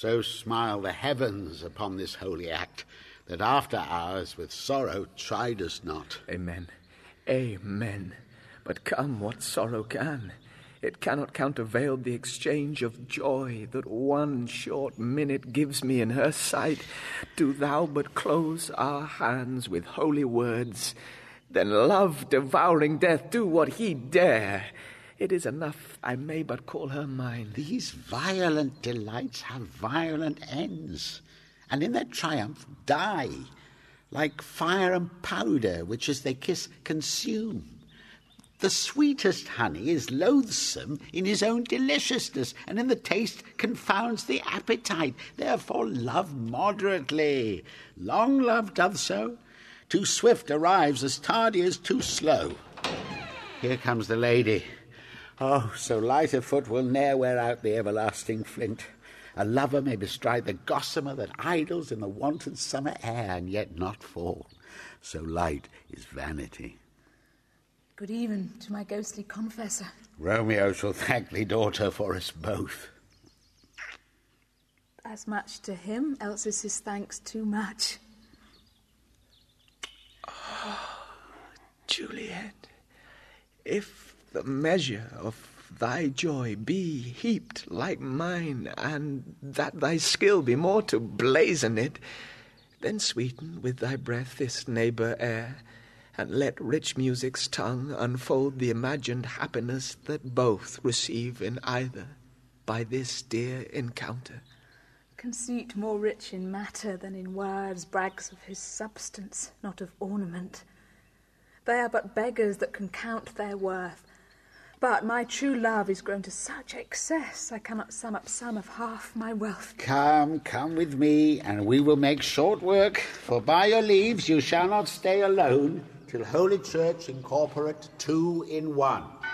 So smile the heavens upon this holy act, that after hours with sorrow chide us not. Amen. Amen. But come what sorrow can, it cannot countervail the exchange of joy that one short minute gives me in her sight. Do thou but close our hands with holy words, then love, devouring death, do what he dare. It is enough I may but call her mine. These violent delights have violent ends, and in their triumph die, like fire and powder, which as they kiss consume. The sweetest honey is loathsome in his own deliciousness, and in the taste confounds the appetite. Therefore love moderately. Long love doth so. Too swift arrives as tardy as too slow. Here comes the lady. Oh, so light a foot will ne'er wear out the everlasting flint. A lover may bestride the gossamer that idles in the wanton summer air, and yet not fall. So light is vanity. Good even to my ghostly confessor. Romeo shall thank thee, daughter, for us both. As much to him, else is his thanks too much. Oh, Juliet, if the measure of thy joy be heaped like mine, and that thy skill be more to blazon it, then sweeten with thy breath this neighbour air, and let rich music's tongue unfold the imagined happiness that both receive in either by this dear encounter. Conceit more rich in matter than in words brags of his substance, not of ornament. They are but beggars that can count their worth. But my true love is grown to such excess I cannot sum up some of half my wealth. Come with me, and we will make short work, for by your leaves you shall not stay alone, till Holy Church incorporate two in one.